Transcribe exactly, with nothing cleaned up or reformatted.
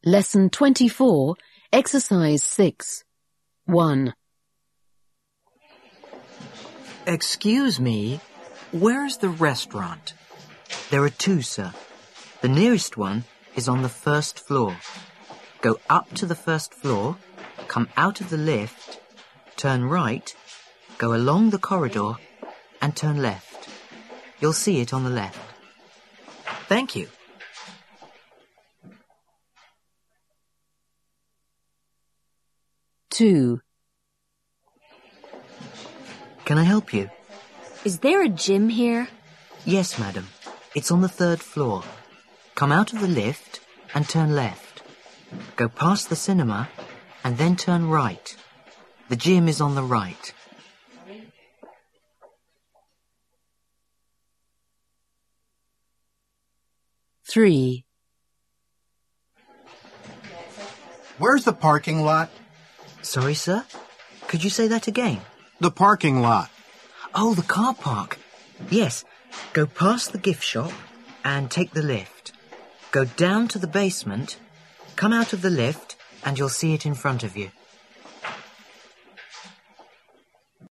Lesson twenty-four, Exercise six. one. Excuse me, where's the restaurant? There are two, sir. The nearest one is on the first floor. Go up to the first floor, come out of the lift, turn right, go along the corridor, and turn left. You'll see it on the left. Thank you. two. Can I help you? Is there a gym here? Yes, madam. It's on the third floor. Come out of the lift and turn left. Go past the cinema and then turn right. The gym is on the right. three. Where's the parking lot? Sorry, sir? Could you say that again? The parking lot. Oh, the car park. Yes. Go past the gift shop and take the lift. Go down to the basement, come out of the lift, and you'll see it in front of you.